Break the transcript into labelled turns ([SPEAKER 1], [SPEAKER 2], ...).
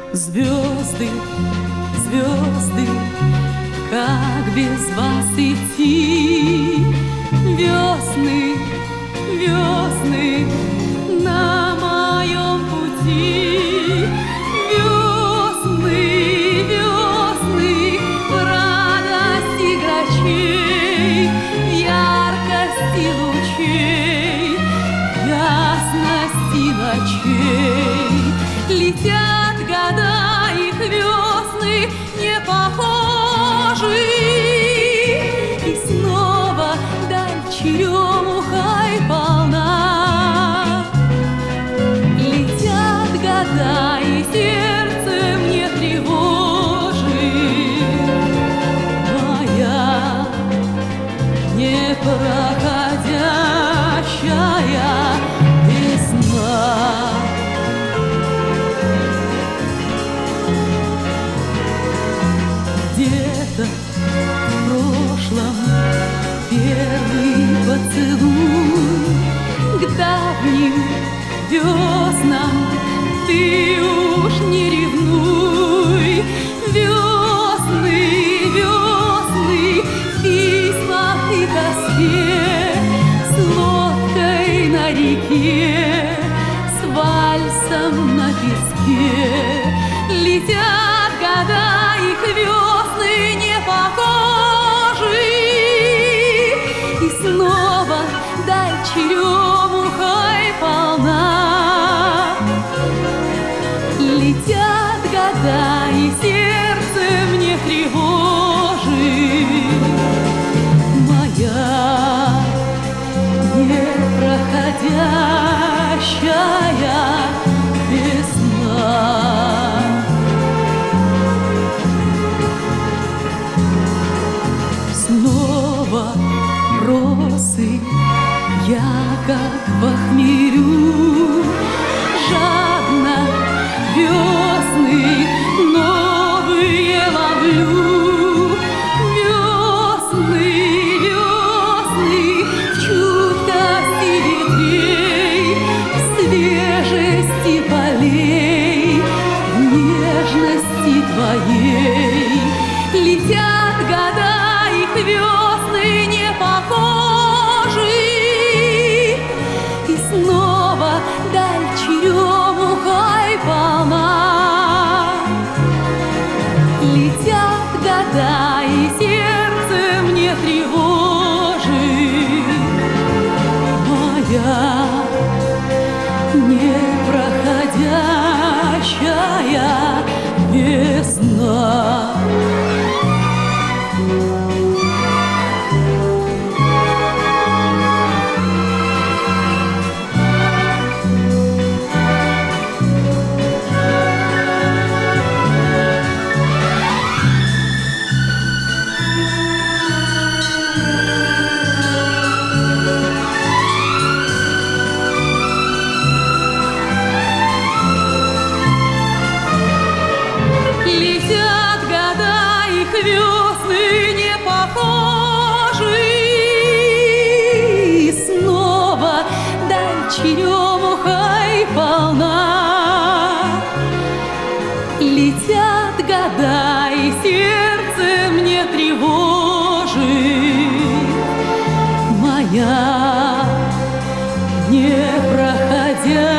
[SPEAKER 1] Звезды, звезды, как без вас идти? Весны, весны на моем пути. Весны, весны в радости грачей, в яркости лучей, в ясности ночей. Летят года, их весны не похожи, и снова даль черемухой полна. Летят года, и сердце мне тревожит моя непроходящая весна. Где-то в прошлом первый поцелуй, к давним веснам ты уж не ревнуй. Весны, весны в письмах и тоске, с лодкой на реке, с вальсом на песке. Летят года, их весны не похожи, и снова даль черемухой полна. Летят года, и сердце мне тревожит моя непроходящая весна. Снова росы, я как в хмелю, жадно весны новые ловлю. Весны, весны в чуткости ветрей, в свежести полей, в нежности твоей. Летят года, их весны не похожи, и снова даль черемухой полна. Летят года, и сердце мне тревожит моя непроходящая весна. Летят года, их весны не похожи, и снова даль черемухой полна. Летят года, и сердце мне тревожит моя непроходящая